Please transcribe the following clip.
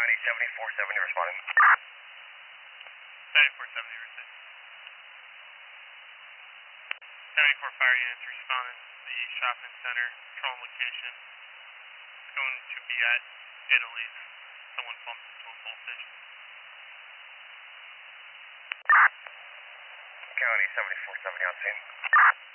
County 7470 responding. 7470 received. 74 fire units responding to the shopping center, control location. It's going to be at Italy's. Someone bumped into a voltage. County 7470 on scene.